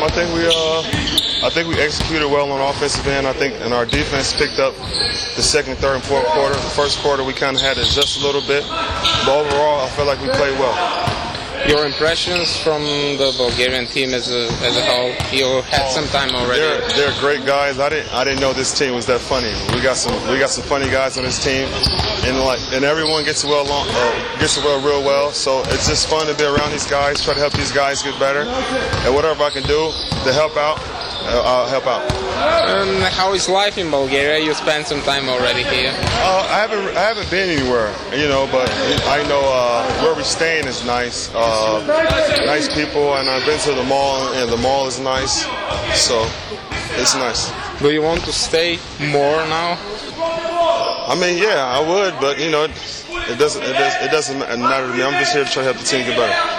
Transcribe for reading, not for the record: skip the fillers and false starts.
I think we executed well on offensive end. I think, and our defense picked up the second, third, and fourth quarter. The first quarter we kind of had to adjust a little bit, but overall I feel like we played well. Your impressions from the Bulgarian team as a whole? You had some time already. They're great guys. I didn't know this team was that funny. We got some funny guys on this team, and everyone gets well real well. So it's just fun to be around these guys. Try to help these guys get better, and whatever I can do to help out, I'll help out. How is life in Bulgaria? You spent some time already here. I haven't been anywhere, but I know where we're staying is nice. Nice people, and I've been to the mall, and the mall is nice, so it's nice. Do you want to stay more now? I mean, yeah, I would, but it doesn't matter to me. I'm just here to try to help the team get better.